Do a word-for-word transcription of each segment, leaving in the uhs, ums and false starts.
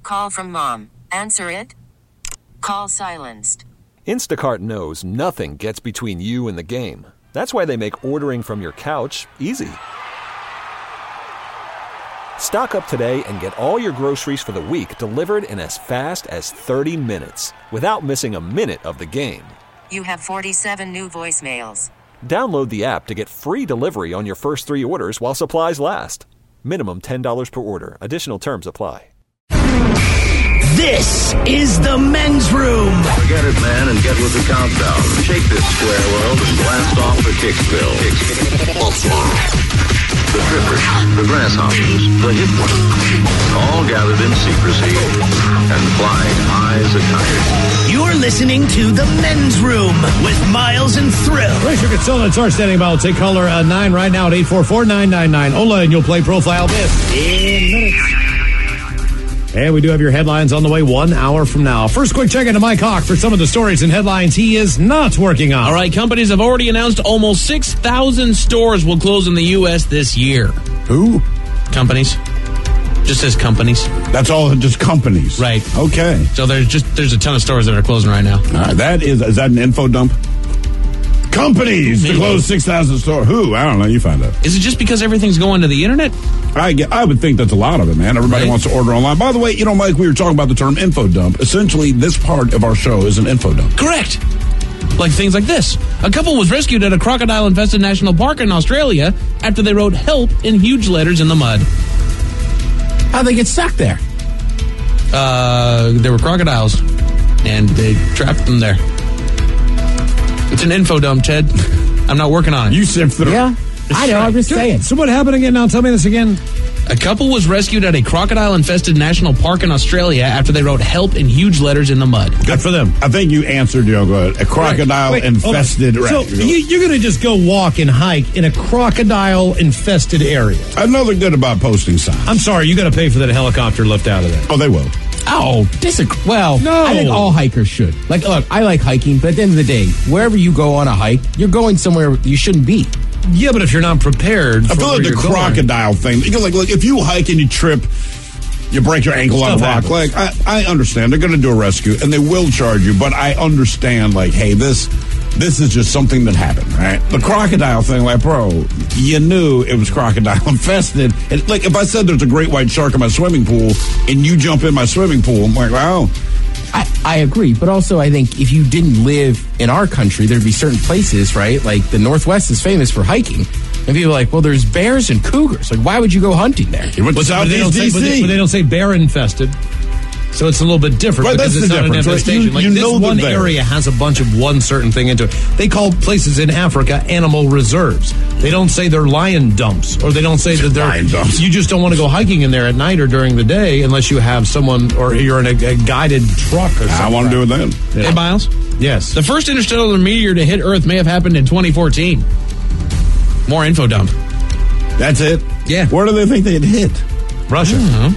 call from mom. Answer it. Call silenced. Instacart knows nothing gets between you and the game. That's why they make ordering from your couch easy. Stock up today and get all your groceries for the week delivered in as fast as thirty minutes without missing a minute of the game. You have forty-seven new voicemails. Download the app to get free delivery on your first three orders while supplies last. Minimum ten dollars per order. Additional terms apply. This is the men's room. Forget it, man, and get with the countdown. Shake this square world and blast off the Kickspill. The trippers, the grasshoppers, the hip ones, all gathered in secrecy and flying high as a kite. You're listening to the men's room with Miles and Thrill. Raise your consultants are standing by. We'll take caller uh, nine right now at eight four four, nine nine nine. Ola, and you'll play Profile This in minutes. And we do have your headlines on the way one hour from now. First, quick check into Mike Hawk for some of the stories and headlines he is not working on. All right, companies have already announced almost six thousand stores will close in the U S this year. Who? Companies. Just says companies. That's all, just companies. Right. Okay. So there's just there's a ton of stores that are closing right now. All right, that is, is that an info dump? Companies to close six thousand stores. Who? I don't know. You find out. Is it just because everything's going to the internet? I get, I would think that's a lot of it, man. Everybody right. wants to order online. By the way, you know, Mike, we were talking about the term info dump. Essentially, this part of our show is an info dump. Correct. Like things like this. A couple was rescued at a crocodile-infested national park in Australia after they wrote help in huge letters in the mud. How'd they get stuck there? Uh, there were crocodiles, and they trapped them there. It's an info dump, Ted. I'm not working on it. You sift through. Yeah, I know. I'm just saying. So what happened again? Now tell me this again. A couple was rescued at a crocodile-infested national park in Australia after they wrote help in huge letters in the mud. Good for them. I think you answered, you know, go ahead. A crocodile-infested... Right. So you, you're going to just go walk and hike in a crocodile-infested area. Another good about posting signs. I'm sorry, you got to pay for that helicopter lift out of there. Oh, they will. Oh, disagree. Well, no. I think all hikers should. Like, look, I like hiking, but at the end of the day, wherever you go on a hike, you're going somewhere you shouldn't be. Yeah, but if you're not prepared for I feel like the crocodile going. thing. You know, like, look, if you hike and you trip, you break your ankle on a rock. Happens. Like, I, I understand. They're going to do a rescue, and they will charge you, but I understand, like, hey, this... This is just something that happened, right? The crocodile thing, like, bro, you knew it was crocodile infested. And, like, if I said there's a great white shark in my swimming pool and you jump in my swimming pool, I'm like, wow. I, I agree, but also I think if you didn't live in our country, there'd be certain places, right? Like the Northwest is famous for hiking. And people are like, well, there's bears and cougars. Like, why would you go hunting there? You went to Southeast D C. But they, but they don't say bear infested. So it's a little bit different right, because that's it's the not difference, an infestation. right? You, like you this know one there. area has a bunch of one certain thing into it. They call places in Africa animal reserves. They don't say they're lion dumps, or they don't say that they're lion dumps. You just don't want to go hiking in there at night or during the day unless you have someone or you're in a, a guided truck or something. I want to do it then. Yeah. Hey, Miles? Yes. The first interstellar meteor to hit Earth may have happened in twenty fourteen. More info dump. That's it? Yeah. Where do they think they'd hit? Russia.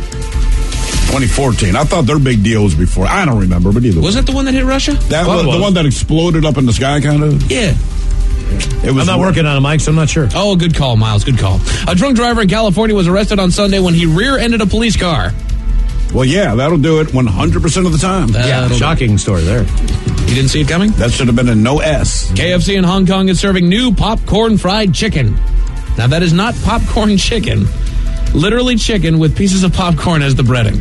twenty fourteen. I thought their big deal was before. I don't remember, but either Was way. that the one that hit Russia? That Well, was it was. the one that exploded up in the sky, kind of? Yeah. It was I'm not working on it, Mike, so I'm not sure. Oh, good call, Miles. Good call. A drunk driver in California was arrested on Sunday when he rear-ended a police car. Well, yeah, that'll do it one hundred percent of the time. Yeah, That'll- shocking story there. You didn't see it coming? That should have been a no S. K F C in Hong Kong is serving new popcorn fried chicken. Now, that is not popcorn chicken. Literally chicken with pieces of popcorn as the breading.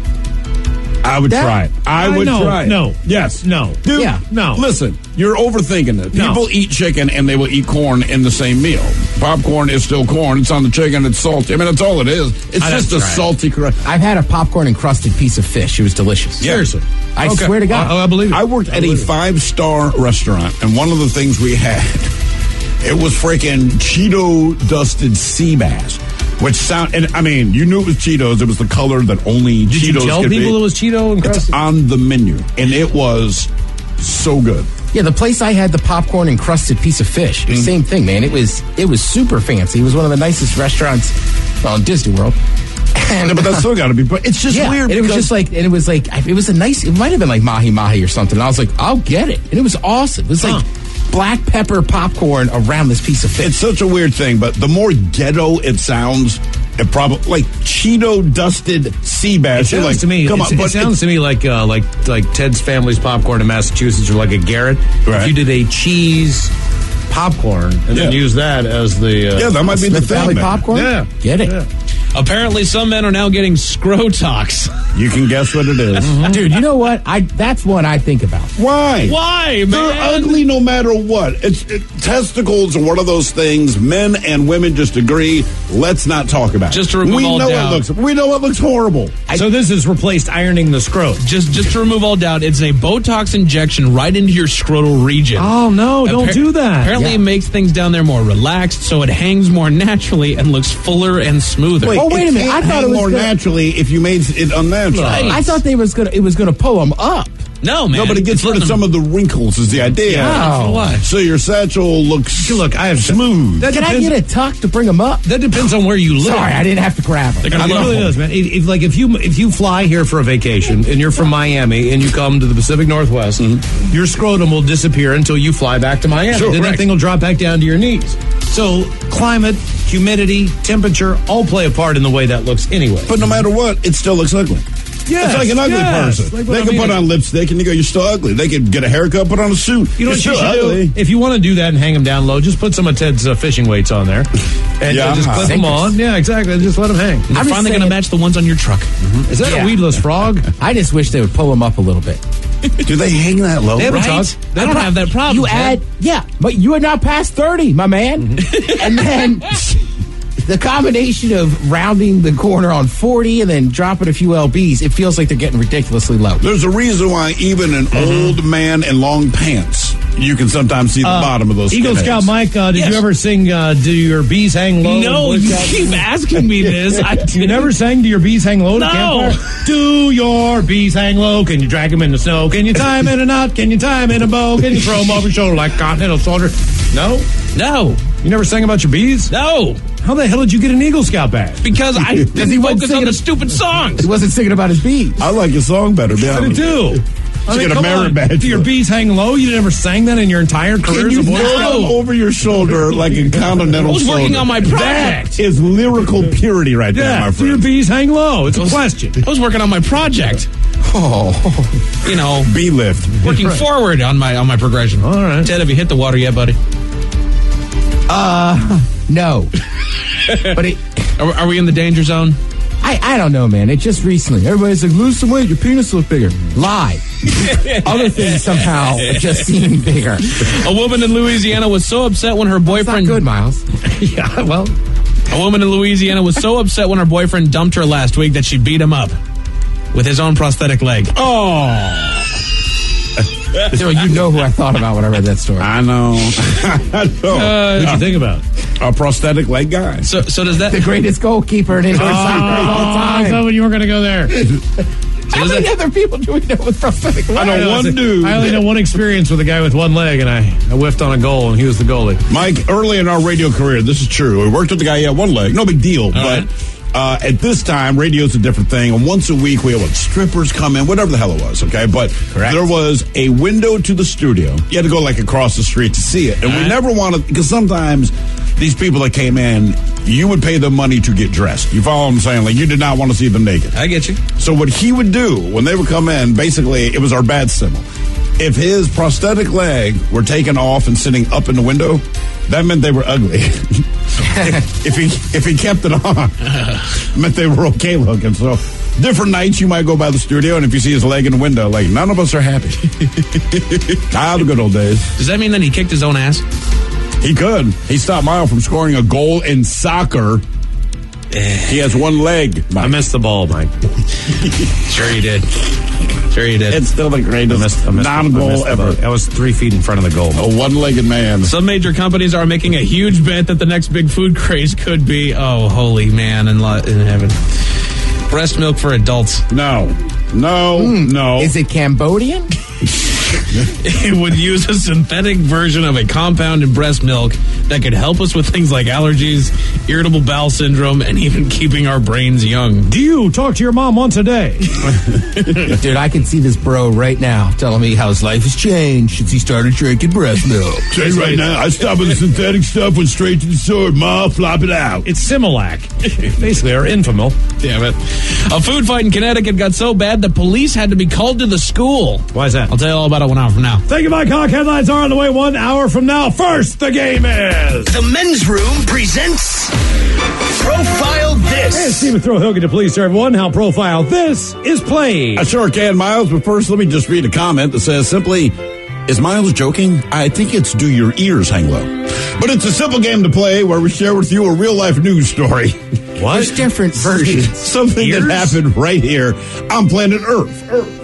I would That- try it. I Uh, would no, try it. no. Yes. No. Dude, Yeah. No. Listen, you're overthinking it. No. People eat chicken and they will eat corn in the same meal. Popcorn is still corn. It's on the chicken. It's salty. I mean, that's all it is. It's I'd just have a to try it. salty crust. I've had a popcorn encrusted piece of fish. It was delicious. Seriously. I Okay. swear to God. Oh, I believe it. I worked I at a believe it. five-star restaurant, and one of the things we had, it was freaking Cheeto-dusted sea bass. Which sound, and I mean, you knew it was Cheetos. It was the color that only Did Cheetos you tell could people be. it was Cheeto It's encrusted? on the menu, and it was so good. Yeah, the place I had the popcorn encrusted piece of fish. Mm. Same thing, man. It was it was super fancy. It was one of the nicest restaurants, well, in Disney World. And, Yeah, but that's still got to be. But it's just yeah, weird. and it was because- just like, and it was like, it was a nice. It might have been like mahi mahi or something. And I was like, I'll get it, and it was awesome. It was like black pepper popcorn around this piece of fish. It's such a weird thing, but the more ghetto it sounds, It probably like Cheeto dusted sea bass. It sounds like, to me. Come It's, on, it but sounds to me like uh, like like Ted's Family's popcorn in Massachusetts, or like a Garrett. Right. If you did a cheese popcorn and Yeah. then use that as the uh, yeah, that might be the Smith thing. Valley man. popcorn? Yeah. Get it. Yeah. Apparently, some men are now getting scrotox. You can guess what it is. Dude, you know what? I That's one I think about. Why? Why, They're man? ugly no matter what. It's it, testicles are one of those things. Men and women just agree. Let's not talk about Just it. to remove we all know doubt. it looks. We know it looks horrible. So this has replaced ironing the scrot. Just, just to remove all doubt, it's a Botox injection right into your scrotal region. Oh no! Don't Appar- do that. Apparently, Yeah. it makes things down there more relaxed, so it hangs more naturally and looks fuller and smoother. Oh, wait it a minute. can't I thought hang it was more gonna- naturally if you made it unnatural. Right. I thought they was gonna it was gonna pull them up. No, man. No, but it gets It's rid of letting some them- of the wrinkles. Is the idea? Yeah. For what? So your satchel looks Look, I have smooth. That Can I depends, get a tuck to bring them up? that depends on where you live. Sorry, I didn't have to grab them. They're It gonna really love does, man. If, if like if you if you fly here for a vacation and you're from Miami and you come to the Pacific Northwest, your scrotum will disappear until you fly back to Miami. Sure, then that correct. thing will drop back down to your knees. So climate, humidity, temperature all play a part in the way that looks anyway. But no matter what, it still looks ugly. Yes, It's like an ugly yes. person. Like what they I can mean. put on lipstick and you go, you're still ugly. They can get a haircut, put on a suit. You know you're what you still should ugly. do? If you want to do that and hang them down low, just put some of Ted's uh, fishing weights on there. And Yeah. uh, just clip them Sinkers. on. Yeah, exactly. Just let them hang. They're I'm just finally going to saying- match the ones on your truck. Is that Yeah. a weedless frog? I just wish they would pull them up a little bit. Do they hang that low? They have a Right? tuck. They don't have that problem. You Ted. add, yeah, but you are now past thirty, my man. And then the combination of rounding the corner on forty and then dropping a few lbs, it feels like they're getting ridiculously low. There's a reason why even an old man in long pants, you can sometimes see the bottom of those Eagle skinheads. Scout Mike, uh, did Yes. you ever sing uh, Do Your Bees Hang Low? No, Boy you Scout? keep asking me this. I You didn't. never sang Do Your Bees Hang Low to No. campfire? Do your bees hang low? Can you drag them in the snow? Can you tie them in a knot? Can you tie them in a bow? Can you throw them over your shoulder like a continental soldier? No? No, You never sang about your bees? no, How the hell did you get an Eagle Scout badge? because I he didn't wasn't focus on singing the a- stupid songs. He wasn't singing about his bees. I like your song better, be I honest. do. I get a come merit on. badge Do your for it. bees hang low? You never sang that in your entire career Can as you a throw boy? them over your shoulder like a continental I was working soldier? on my project. That is lyrical purity right there, Yeah, my do your friend. bees hang low? It's a question. I was working on my project. Oh, You know, B-lift. working Right. forward on my on my progression. All right. Ted, have you hit the water yet, buddy? no. But it, Are, are we in the danger zone? I, I don't know, man. It just recently. Everybody's like, lose some weight, your penis looks bigger. Lie. Other things somehow just seem bigger. A woman in Louisiana was so upset when her It's not boyfriend. good, Miles. Yeah, well, A woman in Louisiana was so upset when her boyfriend dumped her last week that she beat him up with his own prosthetic leg. Oh, So you know who I thought about when I read that story. I know. I know. what'd you think about? A prosthetic leg guy. So, so does that? The greatest goalkeeper in indoor soccer of all I time. thought you were going to go there. How many other people do we know with prosthetic legs? I know one dude. I only know one experience with a guy with one leg, and I, I whiffed on a goal, and he was the goalie. Mike, early in our radio career, this is true. We worked with the guy, he had one leg. No big deal. but right. uh, at this time, radio's a different thing. And once a week, we had what, strippers come in, whatever the hell it was, okay? But there was a window to the studio. You had to go like across the street to see it. And we right. never wanted, because sometimes these people that came in, you would pay them money to get dressed. You follow what I'm saying? Like, you did not want to see them naked. I get you. So what he would do when they would come in, basically, it was our bad symbol. If his prosthetic leg were taken off and sitting up in the window, that meant they were ugly. if he if he kept it on, meant they were okay looking. So different nights you might go by the studio, and if you see his leg in the window, like none of us are happy. Ah, the good old days. Does that mean that he kicked his own ass? He could. He stopped Mile from scoring a goal in soccer. He has one leg. I missed the ball, Mike. Sure you did. Sure you did. It's still the I greatest missed, I missed, I non-goal missed the ever. ball. I was three feet in front of the goal. A one-legged man. Some major companies are making a huge bet that the next big food craze could be, oh, holy man in, lo- in heaven, breast milk for adults. No. No. No. Is it Cambodian? it would use a synthetic version of a compound in breast milk that could help us with things like allergies, irritable bowel syndrome, and even keeping our brains young. Do you talk to your mom once a day? Dude, I can see this bro right now telling me how his life has changed since he started drinking breast milk. Say right now, I stopped with the synthetic stuff, went straight to the sword. Ma, flop it out. It's Similac. Basically, our Infamil. Damn it. A food fight in Connecticut got so bad the police had to be called to the school. Why is that? I'll tell you all about it one hour from now. Thank you, Mike Hawk. Headlines are on the way one hour from now. First, the game is... The Men's Room presents Profile This. Hey, Stephen Throw Hogan to please serve everyone how Profile This is played. I sure can, Miles, but first let me just read a comment that says simply, is Miles joking? I think it's do your ears hang low. But it's a simple game to play where we share with you a real-life news story. What? There's different versions. Something Ears? that happened right here on planet Earth. Earth.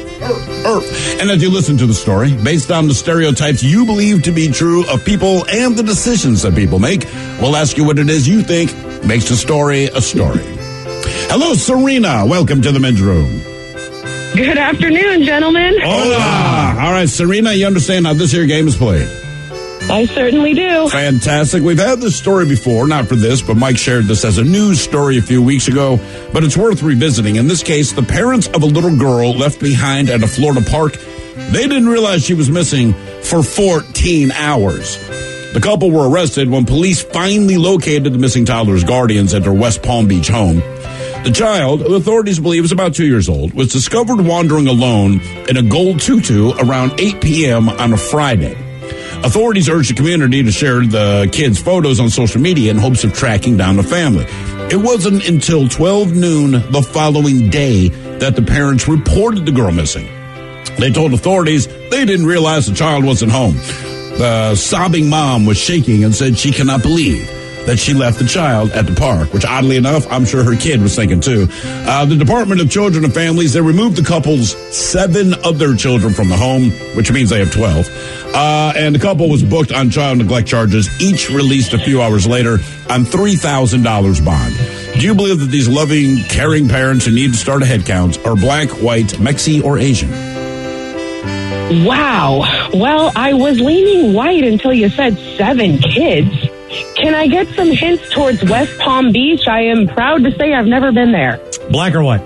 Earth. And as you listen to the story, based on the stereotypes you believe to be true of people and the decisions that people make, we'll ask you what it is you think makes a story a story. Hello, Serena. Welcome to the Men's Room. Good afternoon, gentlemen. Hola. All right, Serena, you understand how this here game is played? I certainly do. Fantastic. We've had this story before, not for this, but Mike shared this as a news story a few weeks ago, but it's worth revisiting. In this case, the parents of a little girl left behind at a Florida park, they didn't realize she was missing for fourteen hours. The couple were arrested when police finally located the missing toddler's guardians at their West Palm Beach home. The child, who authorities believe is about two years old, was discovered wandering alone in a gold tutu around eight p.m. on a Friday. Authorities urged the community to share the kids' photos on social media in hopes of tracking down the family. It wasn't until twelve noon the following day that the parents reported the girl missing. They told authorities they didn't realize the child wasn't home. The sobbing mom was shaking and said she cannot believe that she left the child at the park, which oddly enough, I'm sure her kid was thinking too. Uh, the Department of Children and Families, they removed the couple's seven other children from the home, which means they have twelve. Uh, and the couple was booked on child neglect charges, each released a few hours later on three thousand dollars bond. Do you believe that these loving, caring parents who need to start a head count are black, white, Mexi, or Asian? Wow. Well, I was leaning white until you said seven kids. Can I get some hints towards West Palm Beach? I am proud to say I've never been there. Black or white?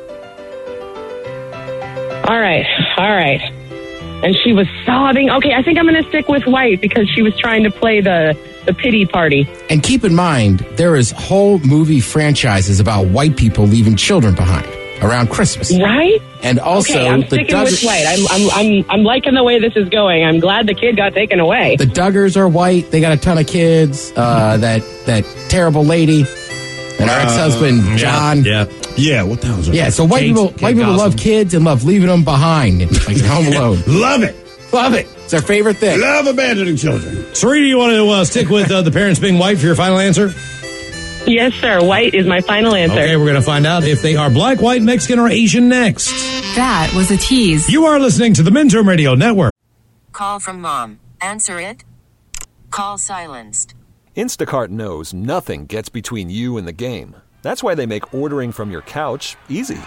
All right. All right. And she was sobbing. Okay, I think I'm going to stick with white because she was trying to play the, the pity party. And keep in mind, there is whole movie franchises about white people leaving children behind around Christmas. Right? And also, okay, I'm the sticking Duggar- with white. I'm, I'm, I'm, I'm liking the way this is going. I'm glad the kid got taken away. The Duggars are white. They got a ton of kids. Uh, that that terrible lady and her uh, ex-husband John. Yeah, yeah. What the hell is it? Yeah. So white Kate, people, Kate white people Gosselin. love kids and love leaving them behind, like Home Alone. Love it. Love it. It's their favorite thing. Love abandoning children. Serena, you want to uh, stick with uh, the parents being white for your final answer? Yes, sir. White is my final answer. Okay, we're going to find out if they are black, white, Mexican, or Asian next. That was a tease. You are listening to the Men's Room Radio Network. Call from mom. Answer it. Call silenced. Instacart knows nothing gets between you and the game. That's why they make ordering from your couch easy.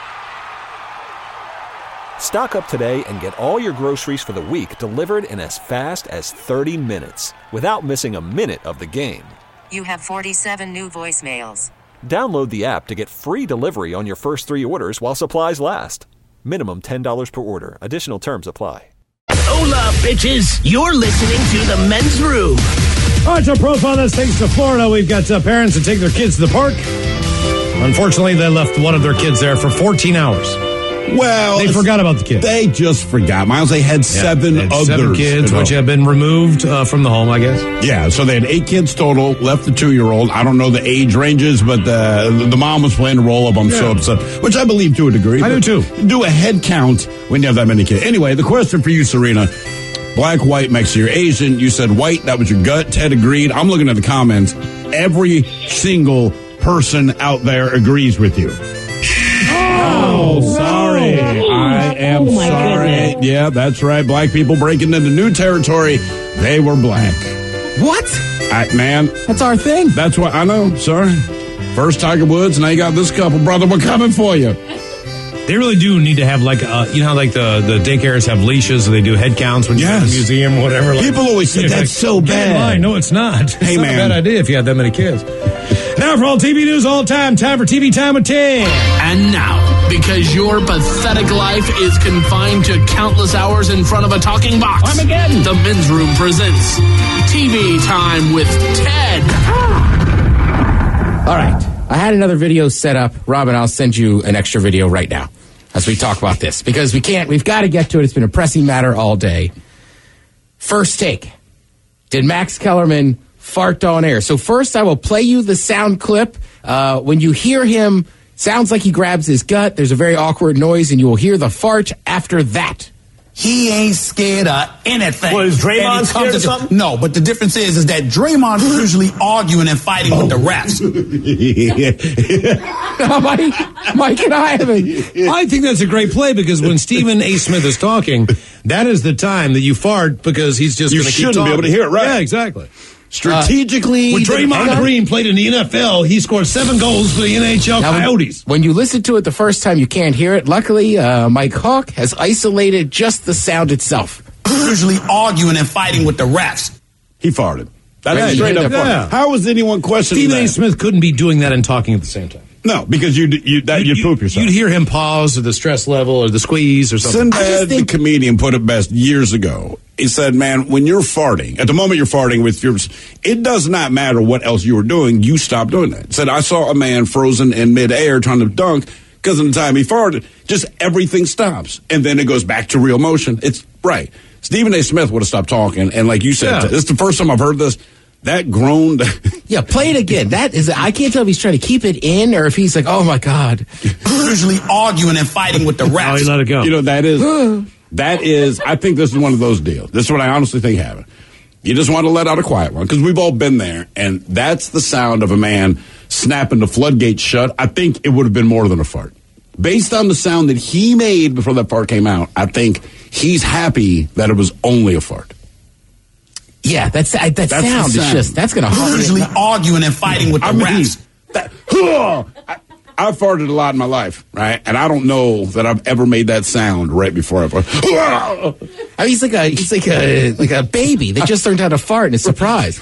Stock up today and get all your groceries for the week delivered in as fast as thirty minutes without missing a minute of the game. You have forty-seven new voicemails. Download the app to get free delivery on your first three orders while supplies last. Minimum ten dollars per order. Additional terms apply. Hola, bitches. You're listening to The Men's Room. All right, so Profile This takes to Florida. We've got uh, parents that take their kids to the park. Unfortunately, they left one of their kids there for fourteen hours. Well, They forgot about the kids. They just forgot, Miles. They had Yeah, seven they had others. Seven kids, which have been removed uh, from the home, I guess. Yeah, so they had eight kids total, left the two-year-old. I don't know the age ranges, but the, the mom was playing the role of I'm so Yeah. upset, which I believe to a degree. I do But too. Do a head count when you have that many kids. Anyway, the question for you, Serena, black, white, Mexican, or Asian, you said white. That was your gut. Ted agreed. I'm looking at the comments. Every single person out there agrees with you. Oh, sorry. I am Oh, my sorry. goodness. Yeah, that's right. Black people breaking into new territory. They were black. What? I, man, That's our thing. that's what I know. Sorry. First Tiger Woods, now you got this couple. Brother, we're coming for you. They really do need to have like, uh, you know how like the, the daycares have leaches and they do head counts when you're in the Yes. museum or whatever. Like, People always say you know, that's like, so get in bad. line. No, it's not. It's Hey, not man. a bad idea if you had that many kids. Now for all T V news all time, time for T V Time with Tim. And now, because your pathetic life is confined to countless hours in front of a talking box, Armageddon. the Men's Room presents T V Time with Ted. All right. I had another video set up. Robin, I'll send you an extra video right now as we talk about this because we can't, we've got to get to it. It's been a pressing matter all day. First take. Did Max Kellerman fart on air? So first I will play you the sound clip. Uh, when you hear him, sounds like he grabs his gut. There's a very awkward noise and you will hear the fart after that. He ain't scared of anything. What, is Draymond And he scared comes of to- something? No, but the difference is, is that Draymond is usually arguing and fighting with the refs. Mike, Mike and I haven't. I think that's a great play because when Stephen A. Smith is talking, that is the time that you fart because he's just You going to keep shouldn't be talking. able to hear it, right. Yeah, exactly. Strategically, When the- Draymond Green played in the N F L, he scored seven goals for the N H L Now, when- Coyotes. When you listen to it the first time, you can't hear it. Luckily, uh, Mike Hawk has isolated just the sound itself. Usually arguing and fighting with the refs. he farted. That's Right, straight yeah. up fart. Yeah. How is anyone questioning Stephen A. that? Smith couldn't be doing that and talking at the same time. No, because you you that you'd poop yourself. You'd hear him pause or the stress level or the squeeze or something. I just Sinbad, think- the comedian, put it best years ago. He said, man, when you're farting, at the moment you're farting with your, it does not matter what else you were doing, you stop doing that. He said, I saw a man frozen in midair trying to dunk because of the time he farted, just everything stops. And then it goes back to real motion. It's right. Stephen A. Smith would have stopped talking. And like you said, Yeah. this is the first time I've heard this. That groaned. Yeah, play it again. That is, I can't tell if he's trying to keep it in or if he's like, oh my God. Usually arguing and fighting with the Oh, refs. he let it go. You know, that is, that is, I think this is one of those deals. This is what I honestly think happened. You just want to let out a quiet one because we've all been there, and that's the sound of a man snapping the floodgates shut. I think it would have been more than a fart. Based on the sound that he made before that fart came out, I think he's happy that it was only a fart. Yeah, that's, that That's the sound is sound. just, that's going to hurt. Usually arguing and fighting with the I mean, refs. that, I, I've farted a lot in my life, right? And I don't know that I've ever made that sound right before I farted. I mean, he's like a, he's like a, like a baby that just learned how to fart and is surprised.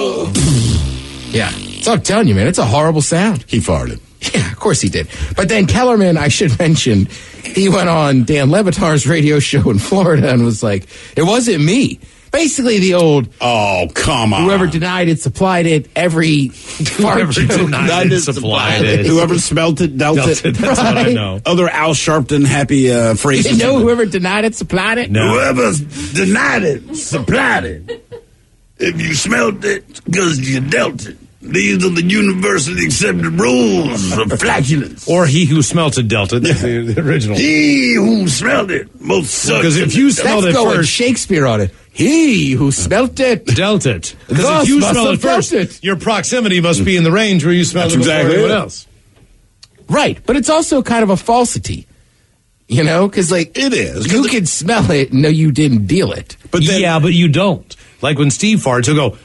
Yeah. So I'm telling you, man, it's a horrible sound. He farted. Yeah, of course he did. But then Kellerman, I should mention, he went on Dan Le Batard's radio show in Florida and was like, it wasn't me. Basically the old, Oh, come on. whoever denied it, supplied it, every fart Whoever joke. denied it, supplied it. Whoever smelt it, dealt, Dealt it. it. That's what I Right. know. Other Al Sharpton happy uh, You phrases. know whoever denied it, supplied it? No. Whoever denied it, supplied it. If you smelt it, because you dealt it. These are the universally accepted rules of flatulence. Or he who smelt it dealt it. That's the, the original. He who smelled it most sucks. Because if you smelled Let's it go with first, Shakespeare on it. He who smelt it. dealt it. Because Thus if you must smell it have felt first, it. your proximity must be in the range where you smelled That's it before exactly anyone it. else. Right, but it's also kind of a falsity. You know, because like It is, 'cause you it- can smell it and know you didn't deal it. But then, yeah, but you don't. Like when Steve farts, he'll go,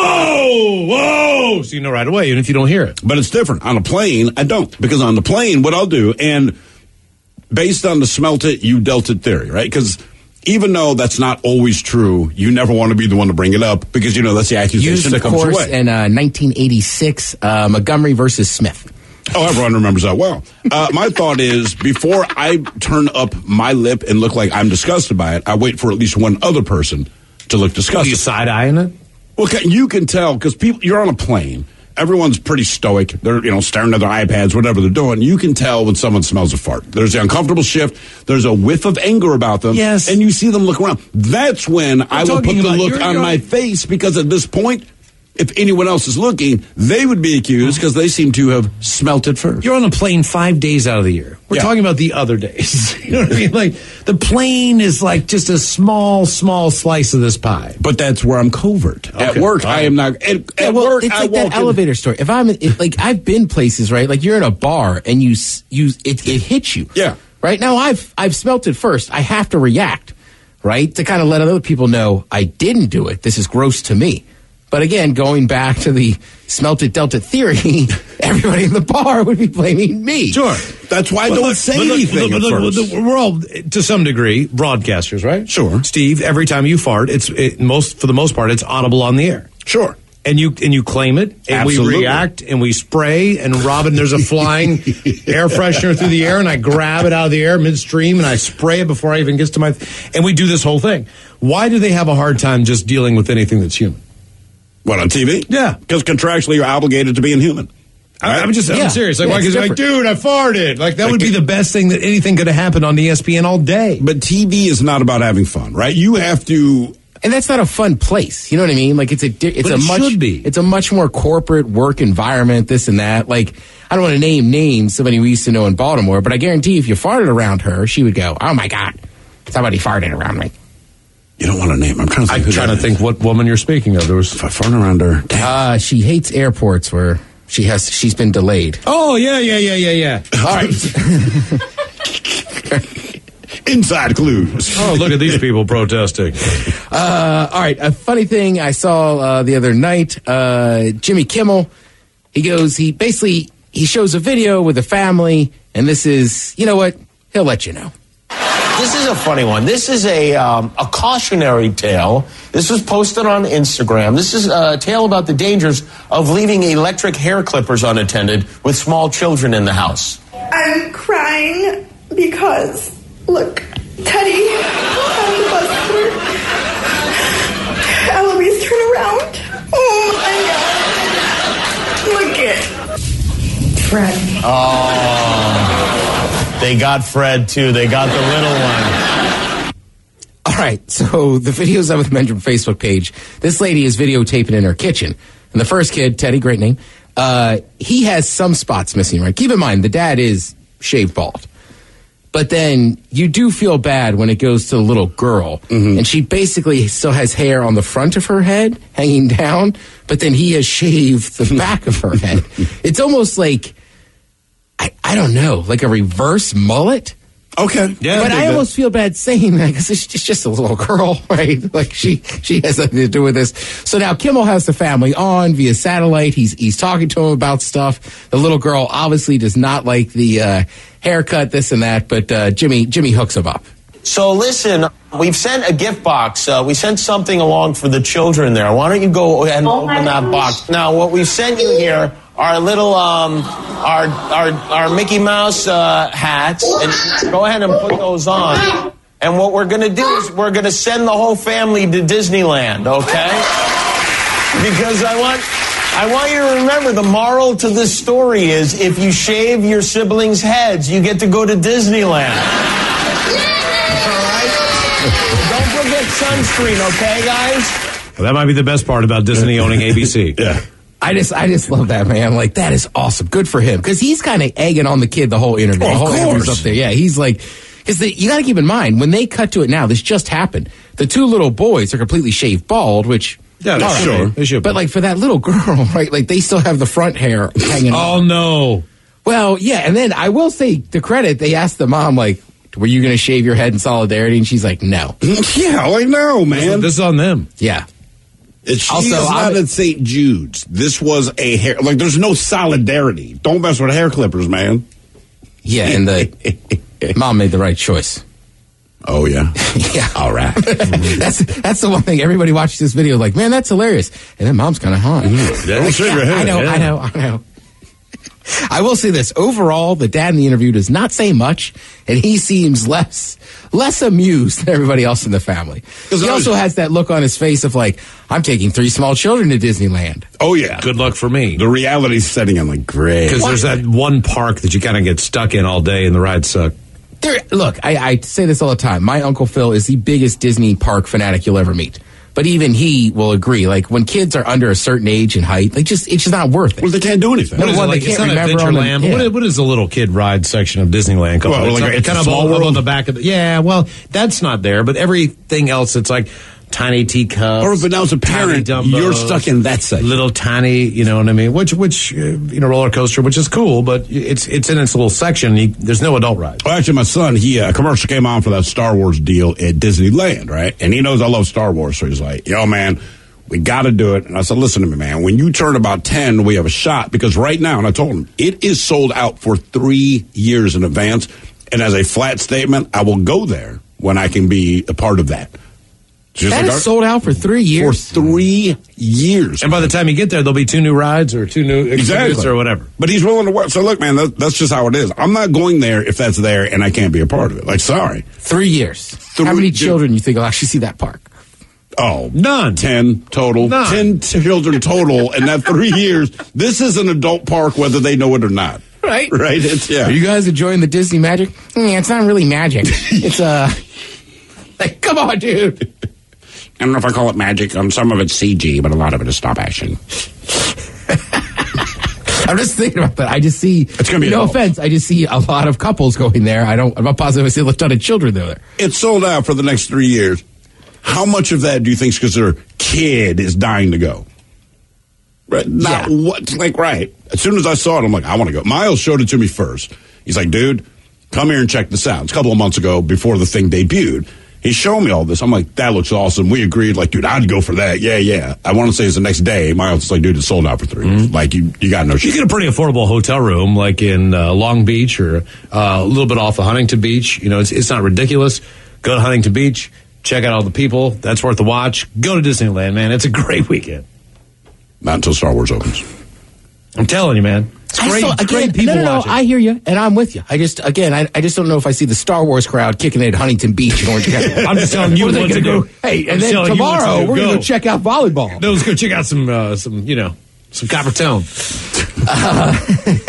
oh, whoa, so you know right away, even if you don't hear it. But it's different. On a plane, I don't. Because on the plane, what I'll do, and based on the smelt it, you dealt it theory, right? Because even though that's not always true, you never want to be the one to bring it up because, you know, that's the accusation Used, that of comes your course, way. in uh, nineteen eighty-six, uh, Montgomery versus Smith. Oh, everyone remembers that well. Uh, my thought is before I turn up my lip and look like I'm disgusted by it, I wait for at least one other person to look Are disgusted. you side-eyeing it? Well, can- you can tell because people. You're on a plane. Everyone's pretty stoic. They're you know staring at their iPads, whatever they're doing. You can tell when someone smells a fart. There's the uncomfortable shift. There's a whiff of anger about them. Yes. and you see them look around. That's when I will put talking the about- look you're- on you're- my face because at this point, if anyone else is looking, they would be accused because they seem to have smelt it first. You're on a plane five days out of the year. We're Yeah. talking about the other days. You know what I mean? Like, the plane is like just a small, small slice of this pie. But that's where I'm covert. At Okay. work, All I right. am not. At, Yeah, at well, work, it's I like walk that in- elevator story. If I'm, in, like, I've been places, right? Like you're in a bar and you, s- you, it, it hits you. Yeah. Right now, I've, I've smelt it first. I have to react, right, to kind of let other people know I didn't do it. This is gross to me. But again, going back to the smelt it, dealt it theory, everybody in the bar would be blaming me. Sure. That's why I But don't look- say but look- anything but at look- first. look, we're all, to some degree, broadcasters, right? Sure. Steve, every time you fart, it's it, most for the most part, it's audible on the air. Sure. And you and you claim it, and Absolutely. we react, and we spray, and Robin, there's a flying air freshener through the air, and I grab it out of the air midstream, and I spray it before I even gets to my, and we do this whole thing. Why do they have a hard time just dealing with anything that's human? What, on T V? Yeah. Because contractually you're obligated to be inhuman. I, I'm just, Yeah. I'm serious. Like, Yeah, why? it's Because like, different. dude, I farted. Like, that Like, would be the best thing that anything could have happened on E S P N all day. But T V is not about having fun, right? You have to... And that's not a fun place. You know what I mean? Like it's a di- it's But a it much should be. it's a much more corporate work environment. This and that. Like I don't want to name names. Somebody we used to know in Baltimore, but I guarantee if you farted around her, she would go, "Oh my god, somebody farted around me." You don't want to name. I'm trying to think. I'm who trying that to think what woman you're speaking of. There was. If I fart around her... Uh, she hates airports where she has she's been delayed. Oh yeah, yeah, yeah, yeah, yeah. All right. Inside clues. Oh, look at these people protesting. Uh, all right. A funny thing I saw uh, the other night. Uh, Jimmy Kimmel. He goes. He basically he shows a video with a family, and this is you know what he'll let you know. This is a funny one. This is a um, a cautionary tale. This was posted on Instagram. This is a tale about the dangers of leaving electric hair clippers unattended with small children in the house. I'm crying because, look, Teddy on the bus tour. Eloise, turn around. Oh my God. Look it. Fred. Oh, they got Fred too. They got the little one. All right, so the video's on with Mention Facebook page. This lady is videotaping in her kitchen. And the first kid, Teddy, great name, uh, he has some spots missing, right? Keep in mind, the dad is shaved bald. But then you do feel bad when it goes to the little girl. Mm-hmm. And she basically still has hair on the front of her head hanging down, but then he has shaved the back of her head. It's almost like, I, I don't know, like a reverse mullet. Okay. Yeah, but dig I that. almost feel bad saying that because it's, it's just a little girl, right? Like she she has nothing to do with this. So now Kimmel has the family on via satellite. He's he's talking to him about stuff. The little girl obviously does not like the uh, haircut, this and that. But uh, Jimmy Jimmy hooks him up. So listen, we've sent a gift box. Uh, we sent something along for the children there. Why don't you go ahead and Oh my open that gosh. box? Now, what we've sent you here are little, um, our, our, our Mickey Mouse uh, hats. And go ahead and put those on. And what we're going to do is we're going to send the whole family to Disneyland, okay? Because I want... I want you to remember the moral to this story is if you shave your siblings' heads, you get to go to Disneyland. All right? Don't forget sunscreen, okay, guys? Well, that might be the best part about Disney owning A B C. Yeah. I just I just love that, man. Like that is awesome. Good for him because he's kind of egging on the kid the whole interview. Oh, the of whole interview's course. up there. Yeah, he's like. Because you got to keep in mind, when they cut to it now, this just happened. The two little boys are completely shaved bald, which... Yeah, all right. sure. They should be. But like for that little girl, right, like they still have the front hair hanging Oh, on. no. Well, yeah, and then I will say, to credit, they asked the mom, like, were you going to shave your head in solidarity? And she's like, no. Yeah, like, no, man. This is on them. Yeah. It's Also, also not I'm- at Saint Jude's. This was a hair. Like, there's no solidarity. Don't mess with hair clippers, man. Yeah, and the mom made the right choice. Oh, yeah. Yeah. All right. that's that's the one thing. Everybody watches this video like, man, that's hilarious. And then mom's kind of hot. Don't shave your head. I know, Yeah. I know, I know. I will say this. Overall, the dad in the interview does not say much, and he seems less less amused than everybody else in the family. He also has that look on his face of like, I'm taking three small children to Disneyland. Oh, yeah. Good luck for me. The reality's setting in, like, great. Because there's that one park that you kind of get stuck in all day and the rides suck. There, look, I, I say this all the time. My Uncle Phil is the biggest Disney park fanatic you'll ever meet. But even he will agree. Like, when kids are under a certain age and height, like, just it's just not worth it. Well, they can't do anything. Number What is it, one, like, they it's can't not remember on the- Adventureland, but yeah. what, is, what is the little kid ride section of Disneyland called? Well, it's like, up- it's kind a of small up on world? the back of the... Yeah, well, that's not there, but everything else, it's like tiny teacups. Or but now as a parent, tiny Dumbos, you're stuck in that section. Little tiny, you know what I mean? Which, which uh, you know, roller coaster, which is cool, but it's it's in its little section. You, there's no adult ride. Well, actually, my son, he uh, a commercial came on for that Star Wars deal at Disneyland, right? And he knows I love Star Wars, so he's like, "Yo, man, We got to do it. And I said, listen to me, man. When you turn about ten, we have a shot. Because right now, and I told him, it is sold out for three years in advance. And as a flat statement, I will go there when I can be a part of that. Just that like is our, sold out for three years. For three years. And by the time you get there, there'll be two new rides or two new exhibits or whatever. But he's willing to work. So look, man, that, that's just how it is. I'm not going there if that's there and I can't be a part of it. Like, sorry. Three years. Three, how many children you think will actually see that park? Oh, none. Ten total. None. Ten children total in that three years. This is an adult park, whether they know it or not. Right. Right. It's, yeah. Are you guys enjoying the Disney magic? Mm, it's not really magic. It's uh, like, come on, dude. I don't know if I call it magic. Um, some of it's C G, but a lot of it is stop action. I'm just thinking about that. I just see. It's gonna be no adult. offense. I just see a lot of couples going there. I don't. I'm not positive I see a ton of children there. It's sold out for the next three years. How much of that do you think is because their kid is dying to go? Right? Not Yeah. what? Like right. As soon as I saw it, I'm like, I want to go. Miles showed it to me first. He's like, dude, come here and check this out. It's a couple of months ago before the thing debuted. He showed me all this. I'm like, that looks awesome. We agreed, like, dude, I'd go for that. Yeah, yeah. I want to say it's the next day. Miles is like, dude, it's sold out for three years. Like, you, you got no You shit. get a pretty affordable hotel room, like in uh, Long Beach or uh, a little bit off of Huntington Beach. You know, it's, it's not ridiculous. Go to Huntington Beach, check out all the people. That's worth the watch. Go to Disneyland, man. It's a great weekend. Not until Star Wars opens. I'm telling you, man. It's I great, still, again, great people no, no, no, watching. I hear you, and I'm with you. I just, again, I, I just don't know if I see the Star Wars crowd kicking it at Huntington Beach in Orange County. I'm just telling you what, what, are they to gonna do. Hey, I'm and just then telling you what to tomorrow do. we're going to Go. go check out volleyball. No, let's go check out some, uh, some, you know, some copper tone. Uh,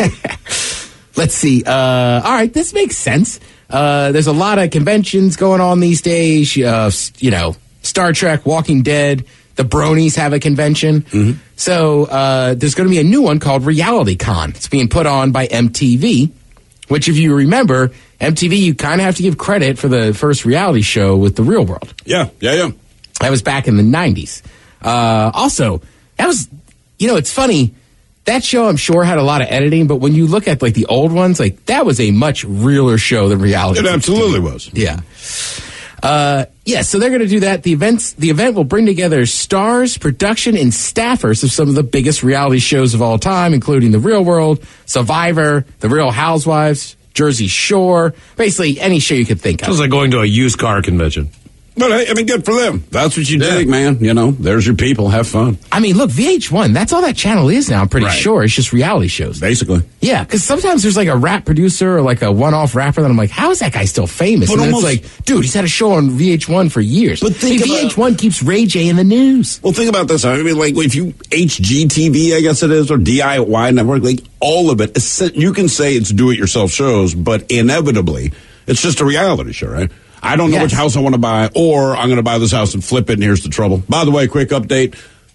let's see. Uh, all right, this makes sense. Uh, there's a lot of conventions going on these days. Uh, you know, Star Trek, Walking Dead. The Bronies have a convention. Mm-hmm. So uh, there's going to be a new one called Reality Con. It's being put on by M T V, which if you remember, M T V, you kind of have to give credit for the first reality show with The Real World. Yeah, yeah, yeah. That was back in the nineties. Uh, also, that was, you know, it's funny. That show, I'm sure, had a lot of editing, but when you look at like the old ones, like that was a much realer show than reality. It absolutely was. Yeah. Uh, yeah, so they're going to do that. The events, the event will bring together stars, production, and staffers of some of the biggest reality shows of all time, including The Real World, Survivor, The Real Housewives, Jersey Shore, basically any show you could think of. It was like going to a used car convention. But hey, I mean, good for them. That's what you dig, man. You know, there's your people. Have fun. I mean, look, V H one, that's all that channel is now, I'm pretty Right. sure. It's just reality shows. Basically. Yeah, because sometimes there's like a rap producer or like a one-off rapper that I'm like, how is that guy still famous? But and then almost- it's like, dude, he's had a show on V H one for years. But think I mean, about- V H one keeps Ray J in the news. Well, think about this. I mean, like, if you, H G T V, I guess it is, or D I Y Network, like, all of it, it's- you can say it's do-it-yourself shows, but inevitably, it's just a reality show, right? I don't know Yes. which house I want to buy, or I'm going to buy this house and flip it, and here's the trouble. By the way, quick update.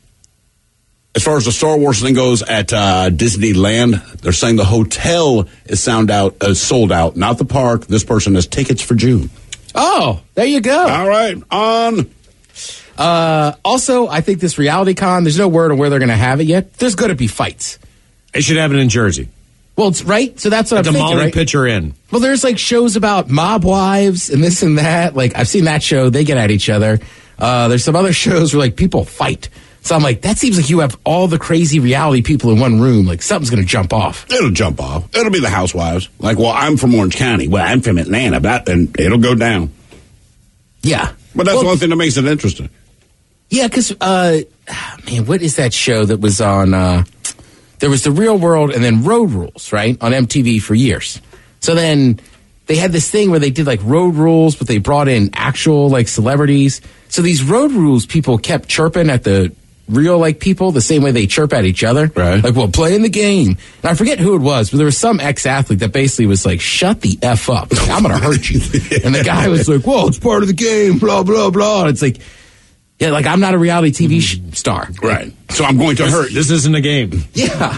As far as the Star Wars thing goes at uh, Disneyland, they're saying the hotel is sound out, uh, sold out, not the park. This person has tickets for June. Oh, there you go. All right, on. Uh, also, I think this reality con, there's no word on where they're going to have it yet. There's going to be fights. They should have it in Jersey. Well, it's right. So that's what At I'm the thinking, Molly right? Pitcher Inn. Well, there's like shows about mob wives and this and that. Like I've seen that show. They get at each other. Uh, there's some other shows where like people fight. So I'm like, that seems like you have all the crazy reality people in one room. Like something's going to jump off. It'll jump off. It'll be the housewives. Like, well, I'm from Orange County. Well, I'm from Atlanta. But then it'll go down. Yeah. But that's Well, the only thing that makes it interesting. Yeah, because, uh, man, what is that show that was on, uh, there was The Real World and then Road Rules, right, on M T V for years. So then they had this thing where they did like Road Rules, but they brought in actual like celebrities. So these Road Rules people kept chirping at the real like people the same way they chirp at each other. Right. Like, well, playing the game. And I forget who it was, but there was some ex-athlete that basically was like, shut the F up. Like, I'm going to hurt you. And the guy was like, well, it's part of the game, blah, blah, blah. And it's like, yeah, like I'm not a reality T V sh- star. Right. So I'm going to This, hurt. this isn't a game. Yeah.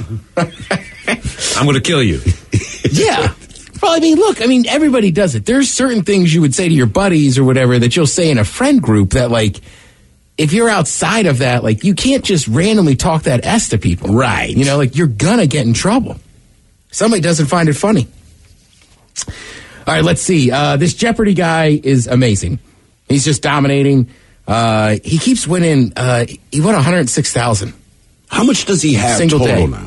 I'm going to kill you. Yeah. Well, I mean, look, I mean, everybody does it. There's certain things you would say to your buddies or whatever that you'll say in a friend group that, like, if you're outside of that, like, you can't just randomly talk that S to people. Right. You know, like, you're gonna get in trouble. Somebody doesn't find it funny. All right, let's see. Uh, this Jeopardy guy is amazing. He's just dominating. Uh, he keeps winning. Uh, he won one hundred six thousand. How much does he have Single total day. now?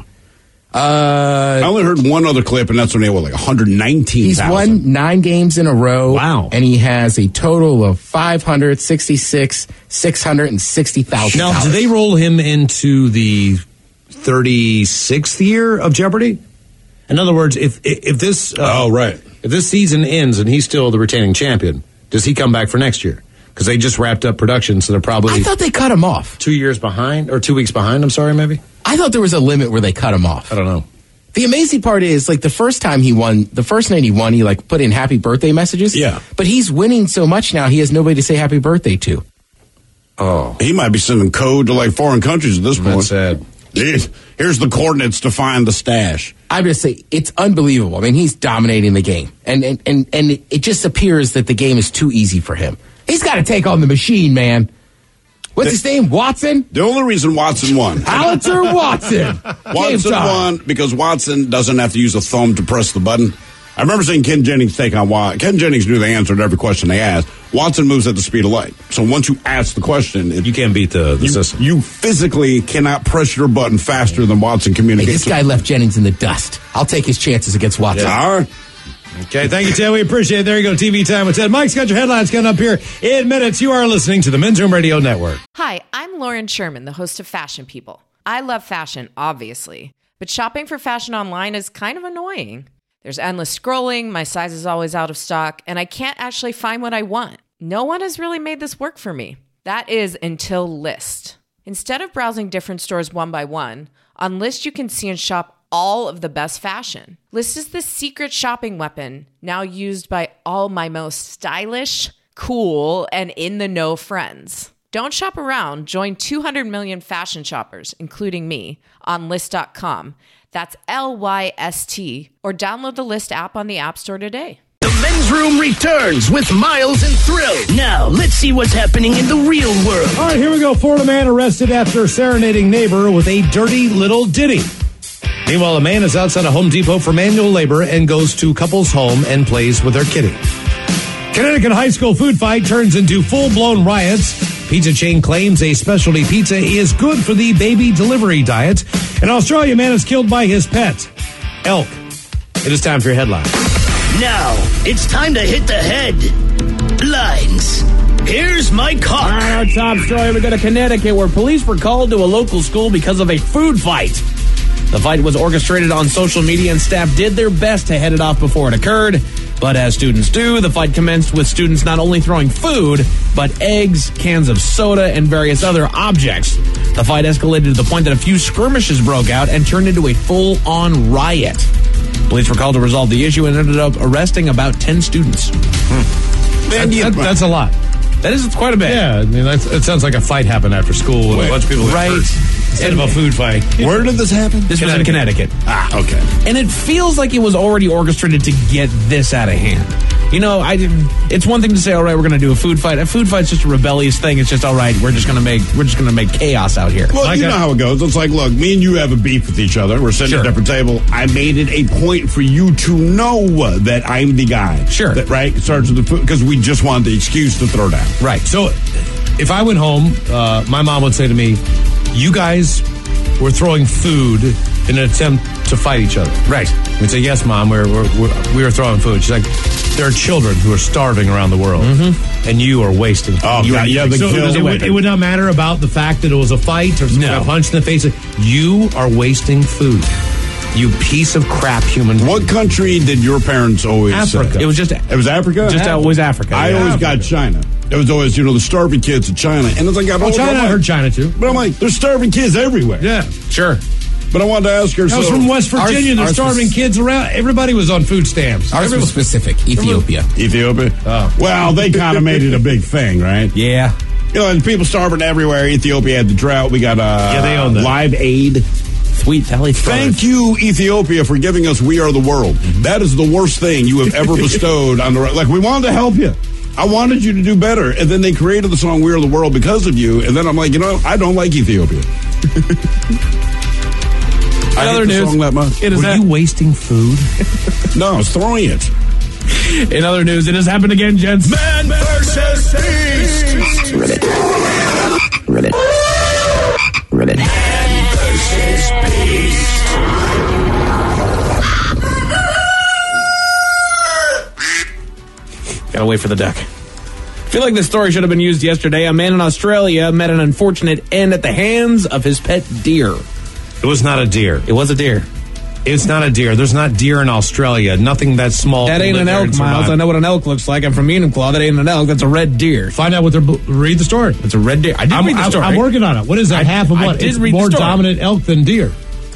Uh, I only heard one other clip, and that's when he won like one hundred nineteen thousand. He's won nine games in a row. Wow. And he has a total of five hundred sixty-six thousand six hundred sixty thousand dollars. Now, do they roll him into the thirty-sixth year of Jeopardy? In other words, if if this uh, oh right, if this season ends and he's still the retaining champion, does he come back for next year? Because they just wrapped up production, so they're probably I thought they cut him off. two years behind or two weeks behind. I'm sorry, maybe. I thought there was a limit where they cut him off. I don't know. The amazing part is, like, the first time he won, the first night he won, he, like, put in happy birthday messages. Yeah. But he's winning so much now, he has nobody to say happy birthday to. Oh, he might be sending code to like foreign countries at this point. That's sad. Here's, here's the coordinates to find the stash. I'm just saying, it's unbelievable. I mean, he's dominating the game. And, and, and, and it just appears that the game is too easy for him. He's got to take on the machine, man. What's The- his name? Watson? The only reason Watson won. Howitzer Watson. Watson won because Watson doesn't have to use a thumb to press the button. I remember seeing Ken Jennings take on Watson. Ken Jennings knew the answer to every question they asked. Watson moves at the speed of light. So once you ask the question, it, You can't beat the, the you, system. you physically cannot press your button faster than Watson Hey, communicates. this guy left Jennings in the dust. I'll take his chances against Watson. All right. Okay, thank you, Ted. We appreciate it. There you go, T V Time with Ted. Mike's got your headlines coming up here in minutes. You are listening to the Men's Room Radio Network. Hi, I'm Lauren Sherman, the host of Fashion People. I love fashion, obviously, but shopping for fashion online is kind of annoying. There's endless scrolling, my size is always out of stock, and I can't actually find what I want. No one has really made this work for me. That is until Lyst. Instead of browsing different stores one by one, on Lyst you can see and shop all of the best fashion. Lyst is the secret shopping weapon now used by all my most stylish, cool, and in-the-know friends. Don't shop around. Join two hundred million fashion shoppers, including me, on Lyst dot com. That's L Y S T. Or download the Lyst app on the App Store today. The Men's Room returns with Miles and Thrill. Now, let's see what's happening in the real world. All right, here we go. Florida man arrested after serenading neighbor with a dirty little ditty. Meanwhile, a man is outside a Home Depot for manual labor and goes to couple's home and plays with their kitty. Connecticut high school food fight turns into full-blown riots. Pizza chain claims a specialty pizza is good for the baby delivery diet. In Australia, man is killed by his pet, elk. It is time for your headline. Now, it's time to hit the headlines. Here's my cock. All right, our top story, we go to Connecticut, where police were called to a local school because of a food fight. The fight was orchestrated on social media, and staff did their best to head it off before it occurred. But as students do, the fight commenced with students not only throwing food, but eggs, cans of soda, and various other objects. The fight escalated to the point that a few skirmishes broke out and turned into a full-on riot. Police were called to resolve the issue and ended up arresting about ten students. Hmm. That, that, that's a lot. That is quite a bit. Yeah, I mean, that's, it sounds like a fight happened after school with Wait, a bunch of people right. instead of a food fight. Where did this happen? This was in Connecticut. Ah, okay. And it feels like it was already orchestrated to get this out of hand. You know, I didn't. It's one thing to say, all right, we're going to do a food fight. A food fight's just a rebellious thing. It's just, all right, we're just going to make we're just going to make chaos out here. Well, Like you a- know how it goes. It's like, look, me and you have a beef with each other. We're sitting Sure. at a different table. I made it a point for you to know that I'm the guy. Sure. That, right? It starts with the food because we just wanted the excuse to throw down. Right. So if I went home, uh, my mom would say to me, you guys were throwing food in an attempt to fight each other. Right. We'd say, yes, Mom, we're, we're, we're, we were throwing food. She's like, there are children who are starving around the world, Mm-hmm. and you are wasting food. Oh, you God, are, yeah, the so kill- it, would, it would not matter about the fact that it was a fight or someone No. got punched in the face. You are wasting food. You piece of crap human being. What country did your parents always Africa. say? It was just It was Africa? just always Africa. I yeah. always got China. It was always, you know, the starving kids of China. And it's like, I Oh, don't China, I'm I like- heard China too. But I'm like, there's starving kids everywhere. Yeah. Sure. But I wanted to ask her. I was so, from West Virginia. Ours- They're ours starving was- kids around. Everybody was on food stamps. Ours Everyone- was specific. Ethiopia. Ethiopia? Oh. Well, they kind of made it a big thing, right? Yeah. You know, and people starving everywhere. Ethiopia had the drought. We got uh, Yeah, they own that. Live Aid. Sweet Valley. Thank you, Ethiopia, for giving us We Are the World. Mm-hmm. That is the worst thing you have ever bestowed on the... Like, we wanted to help you. I wanted you to do better. And then they created the song We Are the World because of you. And then I'm like, you know, I don't like Ethiopia. I In hate other the news, song that much. it is Were that- you wasting food? No, I was throwing it. In other news, it has happened again, gents. Man versus beast. Gotta wait for the duck. I feel like this story should have been used yesterday. A man in Australia met an unfortunate end at the hands of his pet deer. It was not a deer. It was a deer. It's not a deer. There's not deer in Australia. Nothing that small. That can ain't live an there elk, and survive. Miles. I know what an elk looks like. I'm from Enumclaw. That ain't an elk. That's a red deer. Find out what they're. Read the story. It's a red deer. I did I'm, read the I'm- story. I'm working on it. What is that? I- half of I what? did It's read the more story. dominant elk than deer.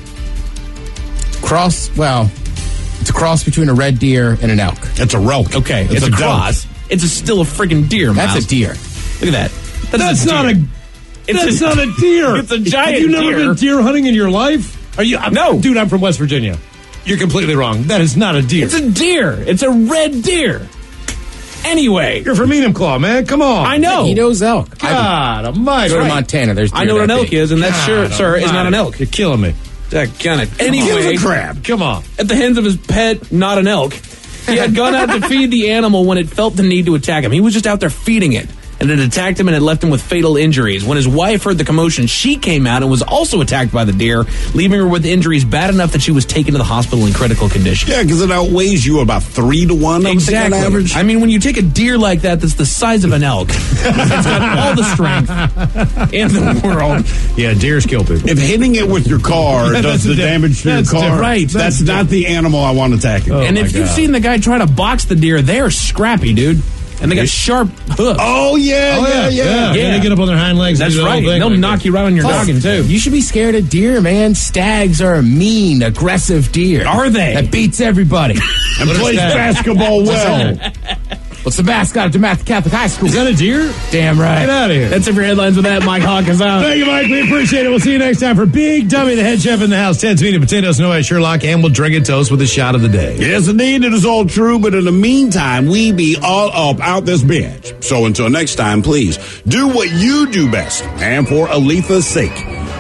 Cross, well, it's a cross between a red deer and an elk. It's a relk. Okay, it's, It's a, a cross. It's a, still a freaking deer, Miles. That's a deer. Look at that. That's not a. It's That's a- not a deer. It's a giant Have you never deer. been deer hunting in your life? Are you? I'm, No. dude. I'm from West Virginia. You're completely wrong. That is not a deer. It's a deer. It's a red deer. Anyway. You're from Enumclaw, man. Come on. I know. He knows elk. God almighty. Go to Montana. There's deer I know what an that elk big. is, and that, sure, God sir, is not an almighty. elk. You're killing me. Daggone it. Kills Anyway, a crab. Come on. at the hands of his pet, not an elk, he had gone out to feed the animal when it felt the need to attack him. He was just out there feeding it, and it attacked him and it left him with fatal injuries. When his wife heard the commotion, she came out and was also attacked by the deer, leaving her with injuries bad enough that she was taken to the hospital in critical condition. Yeah, because it outweighs you about three to one. I would think, on average. I mean, when you take a deer like that that's the size of an elk, it's got all the strength in the world. Yeah, deers kill people. If hitting it with your car Yeah, does that's the a di- damage to your that's car, different. Right, that's, that's not the animal I want attacking. Oh, and my if you've God. seen the guy try to box the deer, they are scrappy, dude. And they got sharp hooves. Oh, yeah, Oh, yeah, yeah. Yeah, they get up on their hind legs. and That's do the whole right. thing They'll like knock that. you right on your Plus, noggin, too. You should be scared of deer, man. Stags are a mean, aggressive deer. Are they? That beats everybody. And plays basketball well. What's the mascot of DeMatha Catholic High School? Is that a deer? Damn right. Get out of here. That's it for headlines with that. Mike Hawk is out. Thank you, Mike. We appreciate it. We'll see you next time for Big Dummy, the head chef in the house. Ted's Meat and Potatoes, no way Sherlock, and we'll drink a toast with a shot of the day. Yes, indeed, it is all true, but in the meantime, we be all up out this bitch. So until next time, please do what you do best. And for Aletha's sake,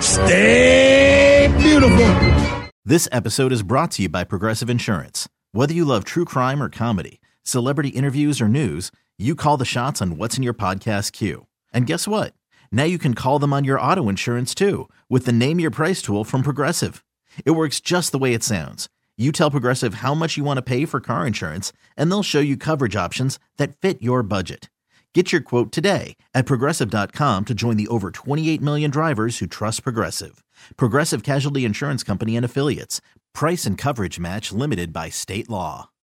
stay beautiful. This episode is brought to you by Progressive Insurance. Whether you love true crime or comedy, celebrity interviews or news, you call the shots on what's in your podcast queue. And guess what? Now you can call them on your auto insurance too with the Name Your Price tool from Progressive. It works just the way it sounds. You tell Progressive how much you want to pay for car insurance, and they'll show you coverage options that fit your budget. Get your quote today at Progressive dot com to join the over twenty-eight million drivers who trust Progressive. Progressive Casualty Insurance Company and Affiliates. Price and coverage match limited by state law.